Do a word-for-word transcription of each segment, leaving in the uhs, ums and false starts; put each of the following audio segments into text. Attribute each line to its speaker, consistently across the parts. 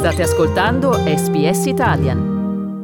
Speaker 1: State ascoltando S B S Italian.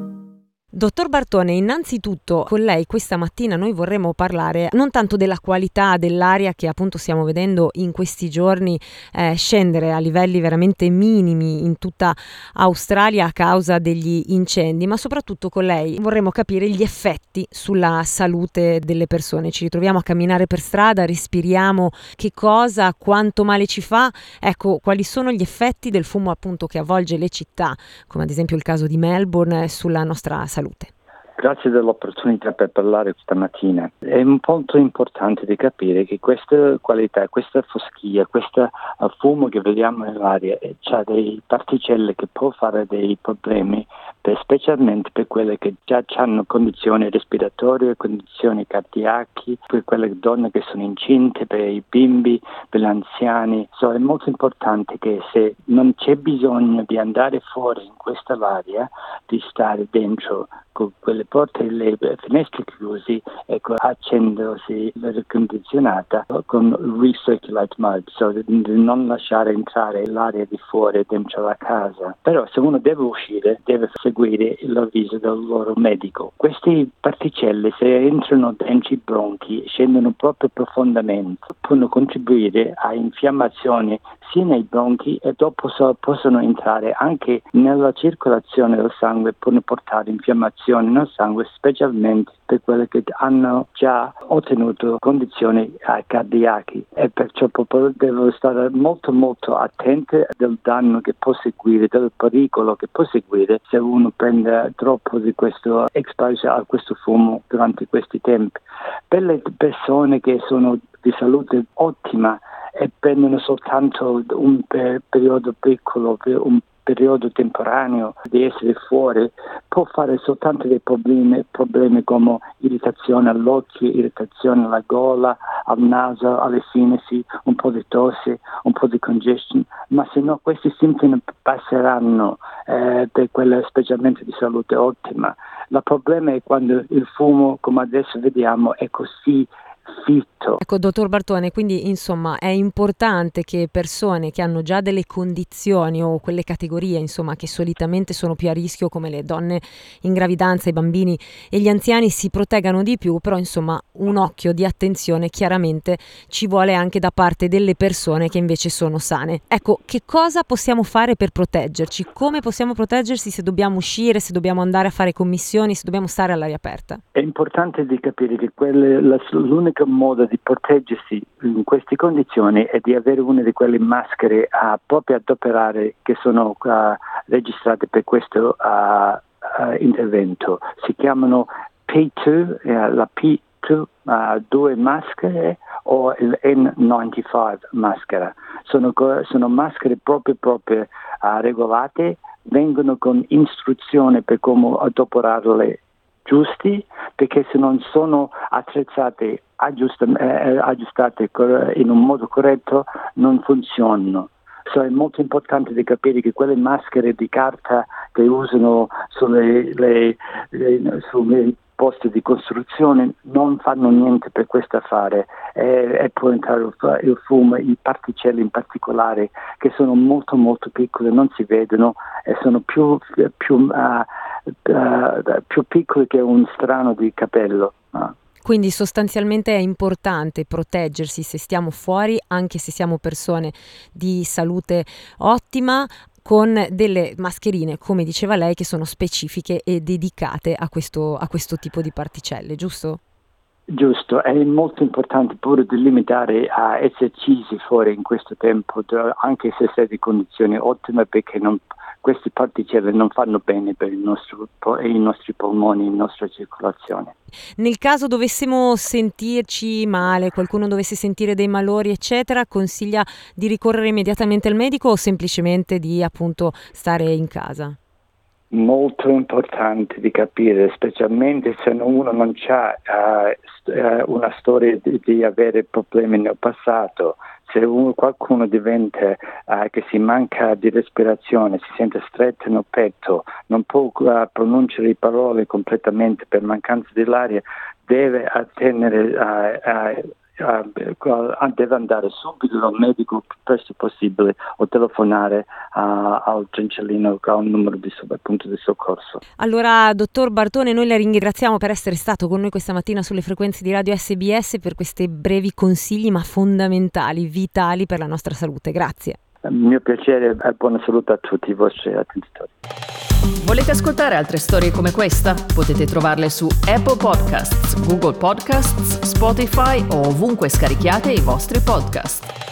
Speaker 2: Dottor Bartone, innanzitutto con lei questa mattina noi vorremmo parlare non tanto della qualità dell'aria che appunto stiamo vedendo in questi giorni eh, scendere a livelli veramente minimi in tutta Australia a causa degli incendi, ma soprattutto con lei vorremmo capire gli effetti sulla salute delle persone. Ci ritroviamo a camminare per strada, respiriamo, che cosa, quanto male ci fa, ecco, quali sono gli effetti del fumo appunto che avvolge le città, come ad esempio il caso di Melbourne, sulla nostra salute.
Speaker 3: Grazie dell'opportunità per parlare stamattina. È un punto importante di capire che questa qualità, questa foschia, questo fumo che vediamo nell'aria ha dei particelle che può fare dei problemi, per, specialmente per quelle che già hanno condizioni respiratorie, condizioni cardiache, per quelle donne che sono incinte, per i bimbi, per gli anziani. So, è molto importante che se non c'è bisogno di andare fuori in questa aria, di stare dentro con quelle porte e le finestre chiuse e accendersi l'aria condizionata con recirculate mode, so di non lasciare entrare l'aria di fuori dentro la casa. Però se uno deve uscire deve seguire l'avviso del loro medico. Queste particelle, se entrano dentro i bronchi, scendono proprio profondamente, possono contribuire a infiammazioni sia nei bronchi e dopo so, possono entrare anche nella circolazione del sangue, possono portare infiammazioni nel sangue, specialmente per quelle che hanno già ottenuto condizioni eh, cardiache, e perciò proprio devo stare molto molto attenti del danno che può seguire, del pericolo che può seguire se uno prende troppo di questo exposure a questo fumo durante questi tempi. Per le persone che sono di salute ottima e prendono soltanto un per- periodo piccolo, per un periodo temporaneo di essere fuori, può fare soltanto dei problemi, problemi come irritazione all'occhio, irritazione alla gola, al naso, alle sinasi, un po' di tosse, un po' di congestion, ma se no questi sintomi passeranno eh, per quella specialmente di salute ottima. Il problema è quando il fumo, come adesso vediamo, è così fitto.
Speaker 2: Ecco, dottor Bartone, quindi insomma è importante che persone che hanno già delle condizioni o quelle categorie insomma che solitamente sono più a rischio, come le donne in gravidanza, i bambini e gli anziani, si proteggano di più, però insomma un occhio di attenzione chiaramente ci vuole anche da parte delle persone che invece sono sane. Ecco, che cosa possiamo fare per proteggerci? Come possiamo proteggersi se dobbiamo uscire, se dobbiamo andare a fare commissioni, se dobbiamo stare all'aria aperta?
Speaker 3: È importante di capire che quelle, la, l'unico modo di proteggersi in queste condizioni è di avere una di quelle maschere uh, proprio ad operare che sono uh, registrate per questo uh, uh, intervento. Si chiamano P due, uh, la P due, uh, due maschere o il N novantacinque maschera. Sono, sono maschere proprio, proprio uh, regolate, vengono con istruzioni per come adoperarle giusti, perché se non sono attrezzate, aggiust- eh, aggiustate in un modo corretto, non funzionano. So, è molto importante di capire che quelle maschere di carta che usano sulle, le, le, sulle posti di costruzione non fanno niente per questo affare, e, e può entrare il, il fumo, i particelle in particolare, che sono molto molto piccole, non si vedono e sono più, più uh, Uh, più piccoli che un strano di capello. Uh.
Speaker 2: Quindi sostanzialmente è importante proteggersi se stiamo fuori, anche se siamo persone di salute ottima, con delle mascherine, come diceva lei, che sono specifiche e dedicate a questo, a questo tipo di particelle, giusto?
Speaker 3: Giusto, è molto importante pure di limitare a esercizi fuori in questo tempo, anche se sei di condizioni ottime, perché non, queste particelle non fanno bene per il nostro, i nostri polmoni, la nostra circolazione.
Speaker 2: Nel caso dovessimo sentirci male, qualcuno dovesse sentire dei malori, eccetera, consiglia di ricorrere immediatamente al medico o semplicemente di appunto stare in casa?
Speaker 3: Molto importante di capire, specialmente se uno non ha uh, una storia di, di avere problemi nel passato. Se uno, qualcuno diventa uh, che si manca di respirazione, si sente stretto nel petto, non può uh, pronunciare le parole completamente per mancanza dell'aria, deve attendere uh, uh, uh, deve andare subito dal medico il più presto possibile o telefonare uh, al cancellino che ha un numero di appunto di soccorso.
Speaker 2: Allora, dottor Bartone, noi la ringraziamo per essere stato con noi questa mattina sulle frequenze di Radio S B S per questi brevi consigli ma fondamentali, vitali per la nostra salute. Grazie.
Speaker 3: Il mio piacere e buona salute a tutti i vostri attenditori.
Speaker 1: Volete ascoltare altre storie come questa? Potete trovarle su Apple Podcasts, Google Podcasts, Spotify o ovunque scarichiate i vostri podcast.